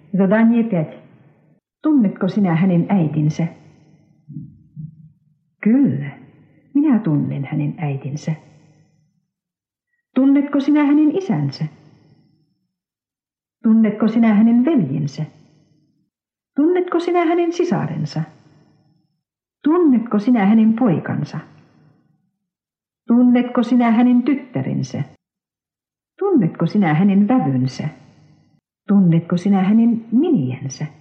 Zadanie 5. Tunnetko sinä hänen äitinsä? Kyllä, minä tunnen hänen äitinsä. Tunnetko sinä hänen isänsä? Tunnetko sinä hänen veljensä? Tunnetko sinä hänen sisarensa? Tunnetko sinä hänen poikansa? Tunnetko sinä hänen tyttärensä? Tunnetko sinä hänen vävynsä? Tunnetko sinä hänen miniänsä?